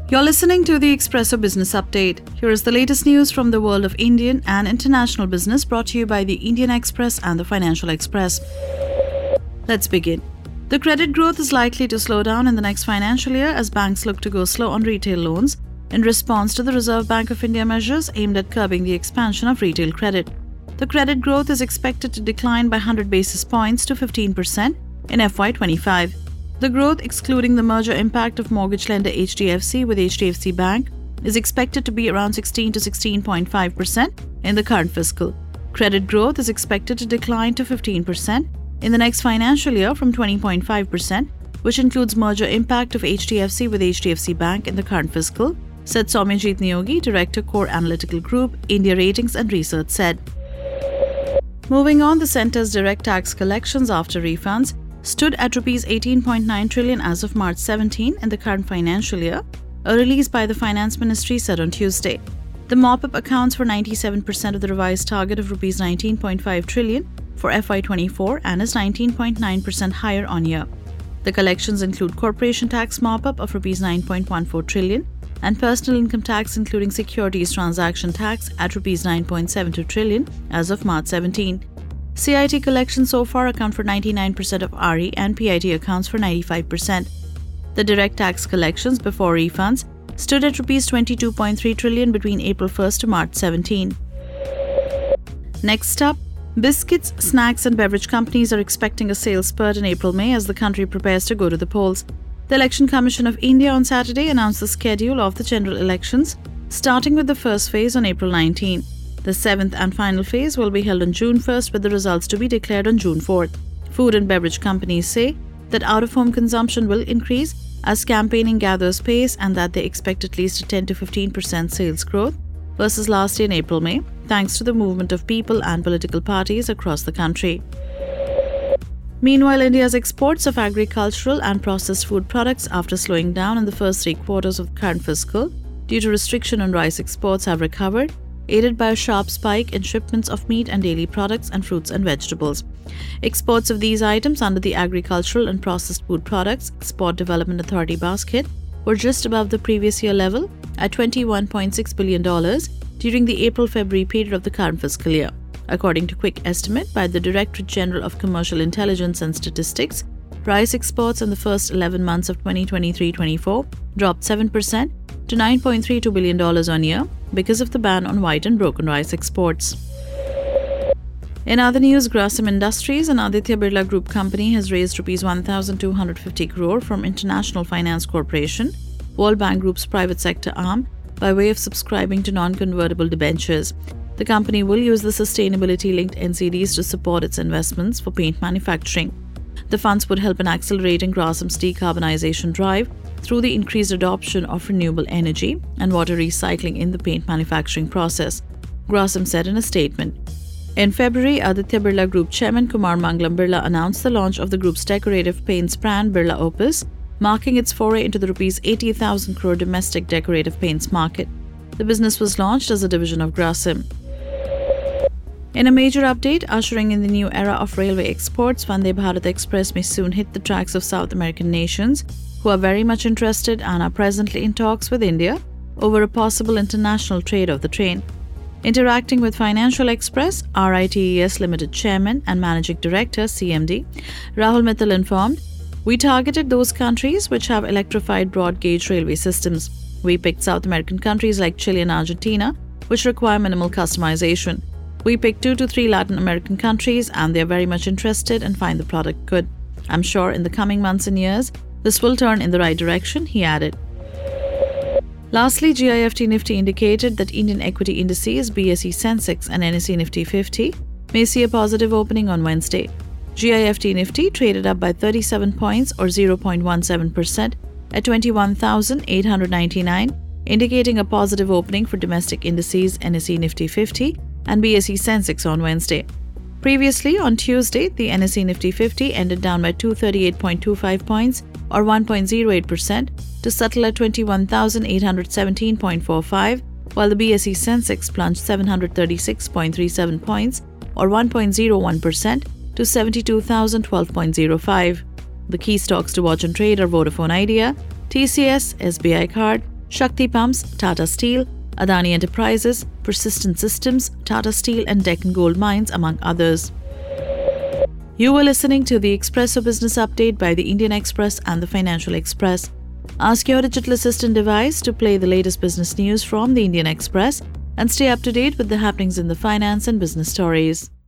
You're listening to the Expresso Business Update. Here is the latest news from the world of Indian and international business brought to you by the Indian Express and the Financial Express. Let's begin. The credit growth is likely to slow down in the next financial year as banks look to go slow on retail loans in response to the Reserve Bank of India measures aimed at curbing the expansion of retail credit. The credit growth is expected to decline by 100 basis points to 15% in FY25. The growth, excluding the merger impact of mortgage lender HDFC with HDFC Bank, is expected to be around 16 to 16.5% in the current fiscal. Credit growth is expected to decline to 15% in the next financial year from 20.5%, which includes merger impact of HDFC with HDFC Bank in the current fiscal, said Soumyajit Neogi, Director, Core Analytical Group, India Ratings and Research said. Moving on, the centre's direct tax collections after refunds stood at Rs 18.9 trillion as of March 17 in the current financial year, a release by the Finance Ministry said on Tuesday. The mop-up accounts for 97% of the revised target of Rs 19.5 trillion for FY24 and is 19.9% higher on year. The collections include corporation tax mop-up of Rs 9.14 trillion and personal income tax including securities transaction tax at Rs 9.72 trillion as of March 17. CIT collections so far account for 99% of RE and PIT accounts for 95%. The direct tax collections before refunds stood at Rs 22.3 trillion between April 1st to March 17. Next up, biscuits, snacks and beverage companies are expecting a sales spurt in April-May as the country prepares to go to the polls. The Election Commission of India on Saturday announced the schedule of the general elections, starting with the first phase on April 19. The seventh and final phase will be held on June 1st with the results to be declared on June 4th. Food and beverage companies say that out-of-home consumption will increase as campaigning gathers pace and that they expect at least a 10 to 15% sales growth versus last year in April-May, thanks to the movement of people and political parties across the country. Meanwhile, India's exports of agricultural and processed food products after slowing down in the first 3 quarters of the current fiscal due to restriction on rice exports have recovered, aided by a sharp spike in shipments of meat and dairy products and fruits and vegetables. Exports of these items under the Agricultural and Processed Food Products Export Development Authority basket were just above the previous year level at $21.6 billion during the April-February period of the current fiscal year. According to quick estimate by the Directorate General of Commercial Intelligence and Statistics, rice exports in the first 11 months of 2023-24 dropped 7% to $9.32 billion on year because of the ban on white and broken rice exports. In other news, Grasim Industries, an Aditya Birla Group company, has raised Rs 1,250 crore from International Finance Corporation, World Bank Group's private sector arm, by way of subscribing to non-convertible debentures. The company will use the sustainability-linked NCDs to support its investments for paint manufacturing. The funds would help in accelerating Grasim's decarbonization drive through the increased adoption of renewable energy and water recycling in the paint manufacturing process, Grasim said in a statement. In February, Aditya Birla Group Chairman Kumar Mangalam Birla announced the launch of the group's decorative paints brand Birla Opus, marking its foray into the Rs 80,000 crore domestic decorative paints market. The business was launched as a division of Grasim. In a major update, ushering in the new era of railway exports, Vande Bharat Express may soon hit the tracks of South American nations who are very much interested and are presently in talks with India over a possible international trade of the train. Interacting with Financial Express, RITES Limited Chairman and Managing Director CMD Rahul Mittal informed, "We targeted those countries which have electrified broad gauge railway systems. We picked South American countries like Chile and Argentina, which require minimal customization. We picked 2 to 3 Latin American countries and they are very much interested and find the product good. I'm sure in the coming months and years, this will turn in the right direction," he added. Lastly, GIFT Nifty indicated that Indian equity indices BSE Sensex and NSE Nifty 50 may see a positive opening on Wednesday. GIFT Nifty traded up by 37 points or 0.17% at 21,899, indicating a positive opening for domestic indices NSE Nifty 50 and BSE Sensex on Wednesday. Previously, on Tuesday, the NSE Nifty 50 ended down by 238.25 points or 1.08% to settle at 21,817.45, while the BSE Sensex plunged 736.37 points or 1.01% to 72,012.05. The key stocks to watch and trade are Vodafone Idea, TCS, SBI Card, Shakti Pumps, Tata Steel, Adani Enterprises, Persistent Systems, Tata Steel and Deccan Gold Mines, among others. You were listening to the Expresso Business Update by the Indian Express and the Financial Express. Ask your digital assistant device to play the latest business news from the Indian Express and stay up to date with the happenings in the finance and business stories.